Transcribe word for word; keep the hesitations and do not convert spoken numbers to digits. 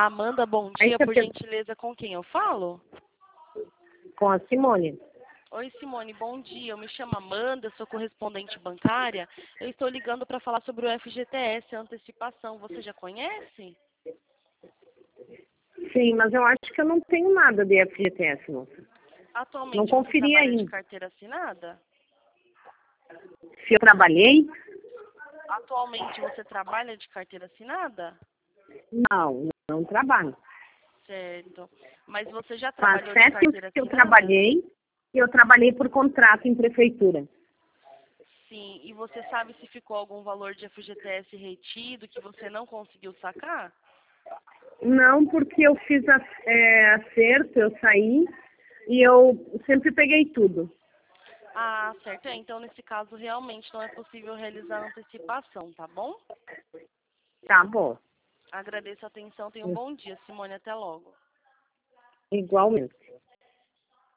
Amanda, bom Aí dia, você por per- gentileza, com quem eu falo? com a Simone. Oi, Simone, bom dia. Eu me chamo Amanda, sou correspondente bancária. Eu estou ligando para falar sobre o F G T S, a antecipação. Você já conhece? Sim, mas eu acho que eu não tenho nada de F G T S, moça. Não Atualmente você conferi trabalha de ainda. carteira assinada? Se eu trabalhei? Atualmente você trabalha de carteira assinada? Não, não trabalho. Certo. Mas você já Faz trabalhou de sete anos carteira que eu assinada? trabalhei e eu trabalhei por contrato em prefeitura. Sim. E você sabe se ficou algum valor de F G T S retido que você não conseguiu sacar? Não, porque eu fiz a, é, acerto, eu saí e eu sempre peguei tudo. Ah, certo. É, então, nesse caso, realmente não é possível realizar a antecipação, tá bom? Tá bom, Agradeço a atenção. Tenha um bom dia, Simone. Até logo. igualmente.